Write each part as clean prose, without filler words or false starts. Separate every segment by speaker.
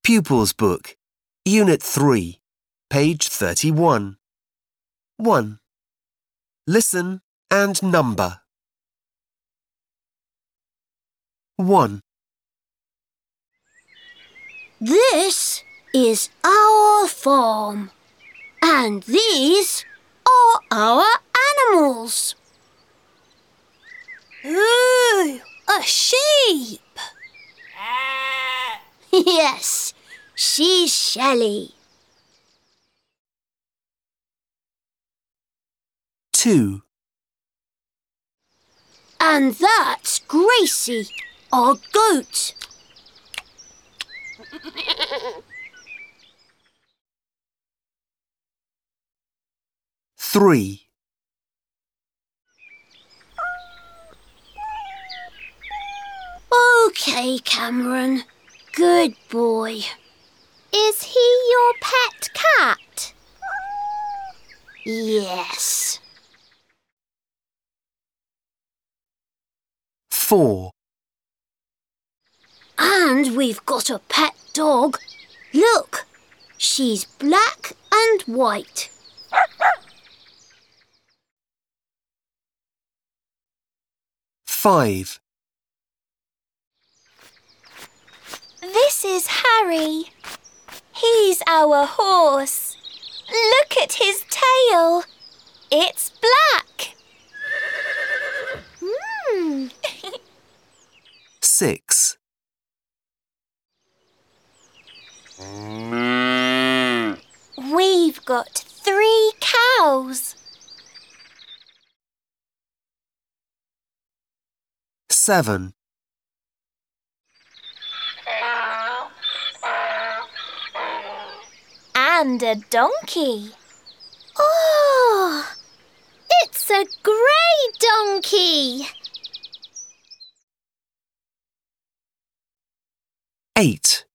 Speaker 1: Pupils Book, Unit 3, page 31. 1. Listen and number. 1.
Speaker 2: This is our farm, and these are our animals.
Speaker 3: Ooh, a sheep!
Speaker 2: Yes, she's Shelley.
Speaker 1: 2.
Speaker 2: And that's Gracie, our goat.
Speaker 1: 3.
Speaker 2: OK, Cameron. Good boy.
Speaker 3: Is he your pet cat?
Speaker 2: Yes.
Speaker 1: 4.
Speaker 2: And we've got a pet dog. Look, she's black and white.
Speaker 1: 5.
Speaker 3: This is Harry. He's our horse. Look at his tail. It's black.
Speaker 1: 6.
Speaker 3: We've got 3 cows.
Speaker 1: 7.
Speaker 3: And a donkey. Oh, it's a grey donkey.
Speaker 1: 8.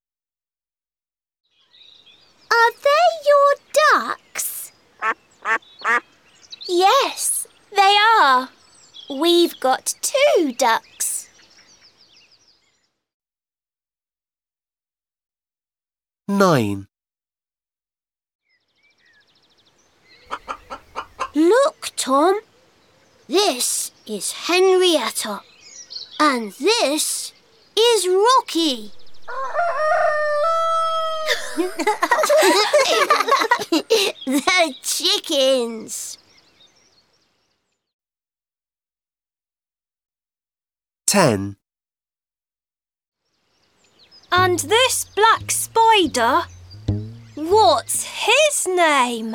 Speaker 3: Are they your ducks? Yes, they are. We've got 2 ducks.
Speaker 1: 9.
Speaker 2: Look, Tom. This is Henrietta. And this is Rocky. The chickens.
Speaker 1: 10.
Speaker 3: And this black spider, what's his name?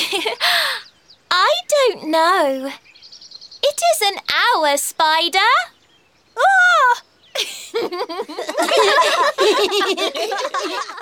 Speaker 3: I don't know. It isn't our spider. Oh!